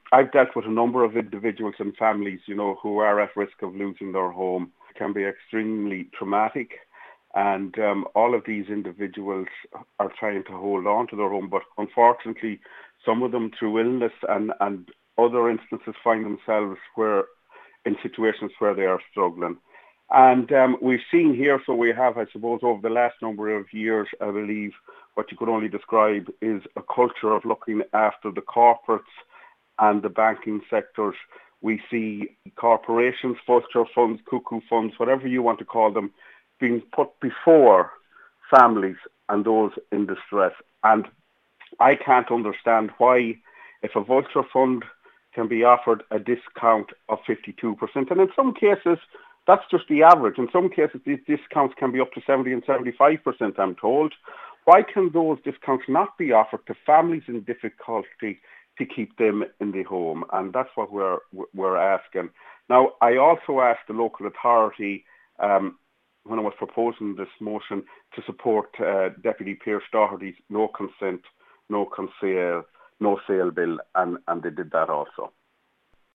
I've dealt with a number of individuals and families, who are at risk of losing their home. It can be extremely traumatic, and all of these individuals are trying to hold on to their home, but unfortunately, some of them through illness and other instances find themselves where in situations where they are struggling. And we've seen here, so we have, I suppose, over the last number of years, I believe, what you could only describe is a culture of looking after the corporates and the banking sectors. We see corporations, vulture funds, cuckoo funds, whatever you want to call them, being put before families and those in distress. And I can't understand why, if a vulture fund can be offered a discount of 52%, and in some cases, that's just the average. In some cases, these discounts can be up to 70 and 75%, I'm told. Why can those discounts not be offered to families in difficulty to keep them in the home? And that's what we're asking. Now, I also asked the local authority when I was proposing this motion to support Deputy Pierce Doherty's no consent, no sale bill, and they did that also.